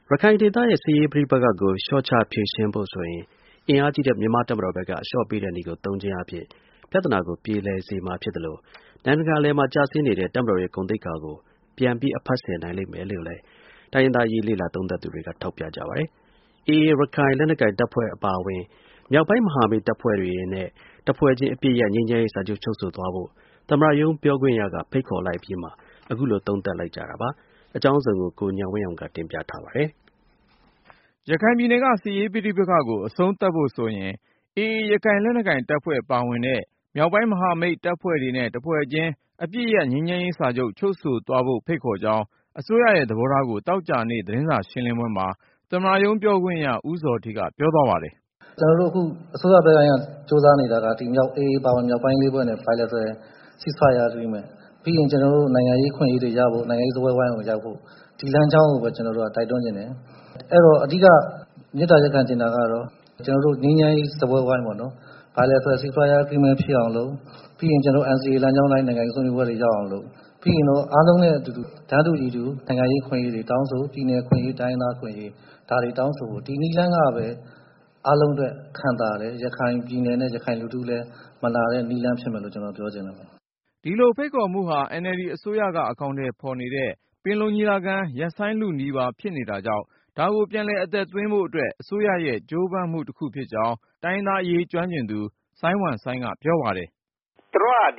ရခိုင်ဒေသရဲ့စစ်ရေးပဋိပက္ခကိုလျှော့ချဖြေရှင်းဖို့ဆိုရင်အင်အားကြီးတဲ့မြန်မာတပ်မတော်ဘက်ကအလျှော့ပေးတဲ့နည်းကိုသုံးခြင်းအဖြစ်ပြဿနာကိုပြေလည်စေမှာဖြစ်တယ်လို့နိုင်ငံတကာအလယ်မှာကျဆင်းနေတဲ့တပ်မတော်ရဲ့ဂုဏ်သိက္ခာကိုပြန်ပြီးအဖတ်ဆယ်နိုင်လိမ့်မယ်လို့လည်းတိုင်းရင်းသားရေးလေ့လာသုံးသပ်သူတွေကထောက်ပြကြပါတယ်။ AA ရခိုင်လက်နက်ကိုင်တပ်ဖွဲ့အပါအဝင်မြောက်ပိုင်းမဟာမိတ်တပ်ဖွဲ့တွေနဲ့တပ်ဖွဲ့ချင်းအပြည့်ရဲ့ငြိမ်းချမ်းရေးစာချုပ်ချုပ်ဆိုသွားဖို့သမ္မတရုံးပြောခွင့်ရကဖိတ်ခေါ်လိုက်ပြီးမှအခုလိုသုံးသပ်လိုက်ကြတာပါ။အကြောင်းစုံကိုကိုဉာဏ်ဝင်းအောင်ကတင်ပြထားပါတယ်။ရခိုင်ပြည်နယ်ကစစ်ရေးပဋိပက္ခကိုအဆုံးသတ်ဖို့ဆိုရင် AA ရခိုင်လက်နက်ကိုင်တပ်ဖွဲ့ပါဝင်တဲ့မြောက်ပိုင်းမဟာမိတ်တပ်ဖွဲ့တွေနဲ့တဖွဲ့ချင်းအပြည့်ရဲ့ငြိမ်းချမ်းရေးစာချုပ်ချုပ်ဆိုသွားဖို့ဖိတ်ခေါ်ကြောင်းအစိုးရရဲ့သဘောထားကိုသောကြာနေ့သတင်းစာရှင်းလင်းပွဲမှာသမ္မတရုံးပြောခွင့်ရဦးဇော်ဌေးကပြောသွားပါတယ်။ကျွန်တော်တို့အခုအစိုးရဘက်ကစ조사နေတာကဒီမြောက် AA ပါဝင်မြောက်ပိုင်းလေးဖွဲ့နဲ့ bilateral ceasefire agreement ပြီးရင်ကျွန်တော်တို့နိုင်ငံရေးခွင့်ရေးတွေရဖို့နိုင်ငံရေးသပွဲဝိုင်းကိုရောက်ဖို့ဒီလမ်းကြောင်းကိုပဲကျွန်တော်တို့ကတိုက်တွန်းနေတယ်။အဲ့တော့အဓိကမြစ်တာရက်ခံနေတာကတော့ကျွန်တော်တို့ငြိမ်းချမ်းရေးသပွဲဝိုင်းပေါ့နော် bilateral ceasefire agreement ဖြစ်အောင်လုပ်ပြီးရင်ကျွန်တော် NCA လမ်းကြောင်းတိုင်းနိုင်ငံရေးဆွေးနွေးပွဲတွေရောက်အောင်လုပ်ပြီးရင်တော့အားလုံးနဲ့အတူတူဓာတ်တူညီတူနိုင်ငံရေးခွင့်ရေးတွေတောင်းဆိုပြည်내ခွင့်ရေးတိုင်းသားခွင့်ရေးဒါတွေတောင်းဆိုဖို့ဒီနည်းလမ်းကပဲအားလုံးအတွက်ခံတာတယ်ရခိုင်ပြည်내နဲ့ရခိုင်လူထုလည်းမလာတဲ့နည်းလမ်းဖြစ်မယ်လို့ကျွန်တော်ပြောချင်တယ်။ဒီလိုဖိတ်ခေါ်မှုဟာ NLD အစိုးရကအကောင့်ထဲပေါ်နေတဲ့ပင်လုံညီလာခံရပ်ဆိုင်းလူနီးပါဖြစ်နေတာကြောင့်ဒါကိုပြန်လည်အသက်သွင်းဖို့အတွက်အစိုးရရဲ့ကြိုးပမ်းမှုတစ်ခုဖြစ်ကြောင်းတိုင်းရင်းသားအရေးကျွမ်းကျင်သူစိုင်းဝမ်စိုင်းကပြောပါတယ်။သူတို့ကဒီ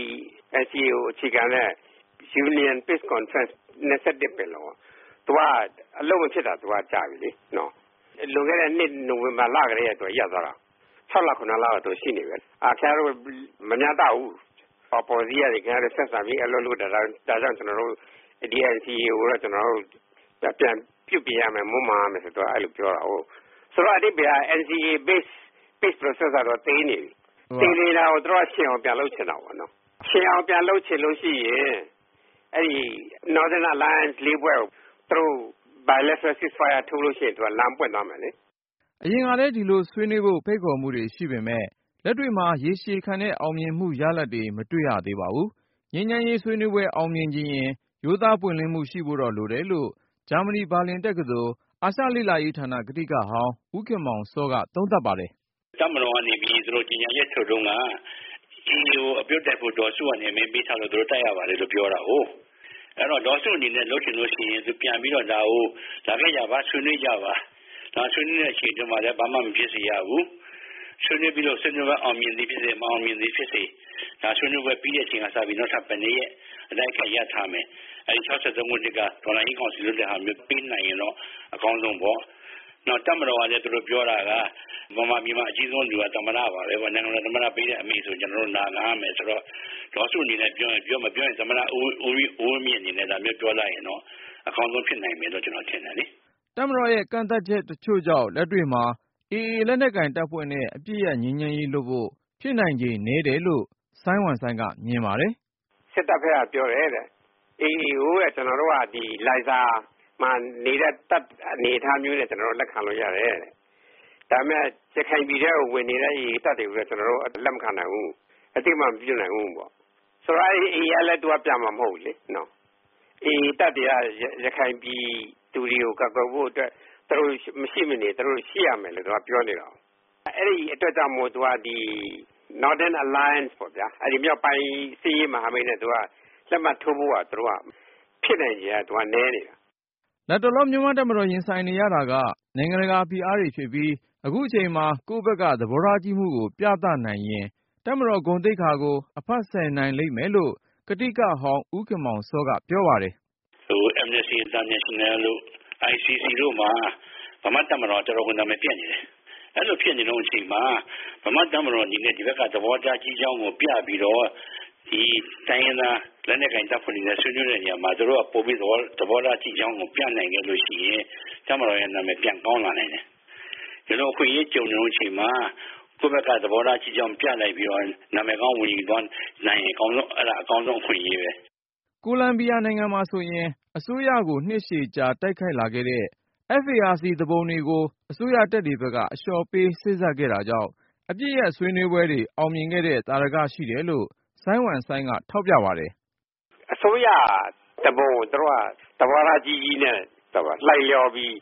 NCA ကိုအခြေခံတဲ့ Union Peace Conference 21ပင်လုံသူကအလုံးမဖြစ်တာသူကကြာပြီလေနော်လွန်ခဲ့တဲ့နှစ်နိုဝင်ဘာလကလေးအတွက်ရပ်သွားတာ6လ9လတော့ရှိနေပဲခင်ဗျားတို့မများတော့ဘူးပေါ်စီရတယ်ခင်ဗျားတို့ဆက်ဆံပြီးအလုပ်လုပ်တာဒါကြောင့်ကျွန်တော်တို့ DNCA ကိုတော့ကျွန်တော်တို့ပြန်ပြုတ်ပြရမယ်မွမ်းမရမယ်ဆိုတော့အဲ့လိုပြောတာဟုတ်ဆိုတော့အတိတ်က NCA base process ကတော့တေးနေပြီတေးနေတာကိုတို့ရှင်းအောင်ပြန်လုပ်ချင်တာပေါ့နော်ရှင်းအောင်ပြန်လုပ်ချင်လို့ရှိရင်အဲ့ဒီ Northern Alliance လေးဘွဲကိုသူတို့ bilateral ceasefire ထုတ်လို့ရှိရင်သူကလမ်းပွင့်သွားမယ်လေအရင်ကလည်းဒီလိုဆွေးနွေးဖို့ဖိတ်ခေါ်မှုတွေရှိပေမဲ့လက်တွေ့မှာရေရှည်ခံတဲ့အောင်မြင်မှုရလဒ်တွေမတွေ့ရသေးပါဘူးငြိမ်းချမ်းရေးဆွေးနွေးပွဲအောင်မြင်ခြင်းရင်ရိုးသားပွင့်လင်းမှုရှိဖို့တော့လိုတယ်လို့ဂျာမနီဘာလင်တက္ကသိုလ်အာရှလေ့လာရေးဌာနကတိကဟောင်းဦးခင်မောင်စောကသုံးသပ်ပါတယ်တပ်မတော်ကနေပြီးသူတို့ကြီးညာရဲ့ထုတ်တုံးကဒီကိုအပြုတ်တက်ဖို့ဒေါ်စုကနေမင်းပေးထားလို့သူတို့တိုက်ရပါတယ်လို့ပြောတာဟုတ်အဲ့တော့ဒေါ်စုအနေနဲ့လုပ်ချင်လို့ရှိရင်သူပြန်ပြီးတော့ဒါကိုလာခဲ့ကြပါဆွေးနွေးကြပါဒါဆွေးနွေးတဲ့အချိန်တုန်းကလည်းဘာမှမဖြစ်စေရဘူးဆွေးနွေးပြီးတော့ဆွေးနွေးပွဲအောင်မြင်သည်ဖြစ်စေမအောင်မြင်သည်ဖြစ်စေဒါဆွေးနွေးပွဲပြီးတဲ့အချိန်ကစပြီးနောက်ထပ်ပနေရဲ့အတိုင်းခရရထားမယ်အဲဒီ63ခုတက်ကဒေါ်လာကြီးကောင်စီလို့တဲ့ဟာမျိုးပြီးနိုင်ရင်တော့အကောင်းဆုံးပေါ့နောက်တပ်မတော်ကလည်းသူတို့ပြောတာကမမမြန်မာအကြီးဆုံးလူကသမ္မတပါပဲဗောနိုင်ငံတော်သမ္မတပေးတဲ့အမိဆိုကျွန်တော်တို့နားရမယ်ဆိုတော့ဒေါ်စုအနေနဲ့ပြောမပြောရင်သမ္မတဦးမြင့်အနေနဲ့ဒါမျိုးပြောလိုက်ရင်တော့အကောင်းဆုံးဖြစ်နိုင်မယ်လို့ကျွန်တော်ထင်တယ်လေတပ်မတော်ရဲ့ကန့်သက်ချက်တချို့ကြောင့်လက်တွေ့မှာ AA လက်နက်ကိုင်တပ်ဖွဲ့နဲ့အပြည့်ရငြိမ်းချမ်းရေးလုပ်ဖို့ဖြစ်နိုင်ခြေနည်းတယ်လို့စိုင်းဝမ်စိုင်းကမြင်ပါတယ်စစ်တပ်ဘက်ကပြောတယ်တဲ့ AA ကိုကျွန်တော်တို့ကဒီလိုင်ဇာမှာနေတဲ့တပ်အနေထားမျိုးနဲ့ကျွန်တော်တို့လက်ခံလို့ရတယ်ဒါပေမဲ့ရခိုင်ပြည်ထဲကိုဝင်နေတဲ့ AA တပ်တွေကိုကျွန်တော်တို့လက်မခံနိုင်ဘူးအတိတ်မှမပြုနိုင်ဘူးပေါ့ဆိုတော့ AA ကလည်းသူကပြန်မှာမဟုတ်လေနော် AA တပ်တွေကရခိုင်ပြည်သူတွေကိုကာကွယ်ဖို့အတွက်သူတို့မရှိမနေသူတို့ရှိရမယ်လို့သူကပြောနေတာအဲ့ဒီအတွက်ကြောင့်မို့သူကဒီ Northern Alliance ပေါ့ဗျာအဲ့ဒီမြောက်ပိုင်းစီးရေးမဟာမိတ်နဲ့သူကလက်မှတ်ထိုးဖို့ကသူတို့ကဖြစ်နိုင်ကြသူကနည်းနေတာလက်တော်လုံးမြန်မာတပ်မတော်ရင်ဆိုင်နေရတာကနိုင်ငံတကာဖိအားတွေဖြစ်ပြီးအခုအချိန်မှာကိုယ့်ဘက်ကသဘောထားကြီးမှုကိုပြသနိုင်ရင်တပ်မတော်ဂုဏ်သိက္ခာကိုအဖတ်ဆယ်နိုင်လိမ့်မယ်လို့ကတိကဟောင်းဦးခင်မောင်စောကပြောပါတယ် Amnesty International လို့ ICC တို့မှာဗမာတပ်မတော်တော်ကိုနာမည်ပြနေတယ်အဲ့လိုဖြစ်နေတဲ့အချိန်မှာဗမာတပ်မတော်အနေနဲ့ဒီဘက်ကသဘောထားကြီးကြောင်းကိုပြပြီးတော့ဒီတိုင်းရင်းသားလက်နက်ကိုင်တပ်ဖွဲ့တွေနဲ့ဆွေးနွေးတဲ့နေရာမှာတို့ကပုံပြီးသဘောထားကြီးကြောင်းကိုပြနိုင်ကြလို့ရှိရင်တပ်မတော်ရဲ့နာမည်ပြန်ကောင်းလာနိုင်တယ်ဒီလိုခွင့်ရကြုံနေတဲ့အချိန်မှာကိုယ့်ဘက်ကသဘောထားကြီးကြောင်းပြလိုက်ပြီးတော့နာမည်ကောင်းဝင်သွားနိုင်ရင်အကောင်းဆုံးအဲ့ဒါအကောင်းဆုံးခွင့်ရပဲကိုလံဘီယာနိုင်ငံမှာဆိုရင်အစိုးရကိုနှစ်ရှည်ကြာတိုက်ခိုက်လာခဲ့တဲ့ FARC သူပုန်တွေကိုအစိုးရတပ်တွေဘက်ကအလျှော့ပေးစစ်ဆေးခဲ့တာကြောင့်အပြည့်ရဲ့ဆွေးနွေးပွဲတွေအောင်မြင်ခဲ့တဲ့သာဓကရှိတယ်လို့စိုင်းဝမ်စိုင်းကထောက်ပြပါတယ်အစိုးရတပုန်တို့ကသဘောထားကြီးကြီးနဲ့လိုက်လျော်ပြီး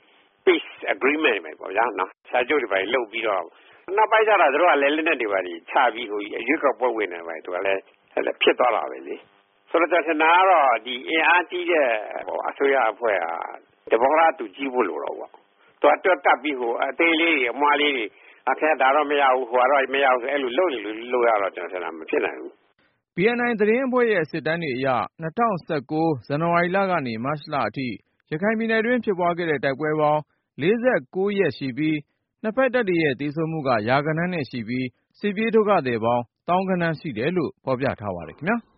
peace agreement ပဲပေါ့ဗျာနော်စာချုပ်တွေပဲလုပ်ပြီးတော့နောက်ပိုင်းကျတော့သူတို့ကလည်းလက်နက်တွေပါချပြီးဟိုရွေးကောက်ပွဲဝင်နေတယ်သူကလည်းဖြစ်သွားတာပဲလေဆိုတော့ကျွန်တော်ကတော့ဒီအင်အားကြီးတဲ့အစိုးရအဖွဲ့ဟာတဘောရာသူကြီးဖို့လို့တော့ပေါ့သူကတွတ်တက်ပြီးဟိုအသေးလေးတွေအမွှားလေးတွေအခက်ဒါတော့မရဘူးဟိုကတော့မရဘူးဆိုအဲ့လိုလုပ်နေလို့ရတော့ကျွန်တော်ထင်တာမဖြစ်နိုင်ဘူး BNI သတင်းအဖွဲ့ရဲ့စစ်တမ်းတွေအရ2019ဇန်နဝါရီလကနေမတ်လအထိရခိုင်ပြည်နယ်တွင်းဖြစ်ပွားခဲ့တဲ့တိုက်ပွဲပေါင်း49ရက်ရှိပြီးနှစ်ဖက်တပ်တွေရဲ့သေဆုံးမှုကရာဂဏန်းနဲ့ရှိပြီးစစ်ပြေးဒုက္ခသည်ပေါင်းသောင်းဂဏန်းရှိတယ်လို့ဖော်ပြထားပါတယ်ခင်ဗျာ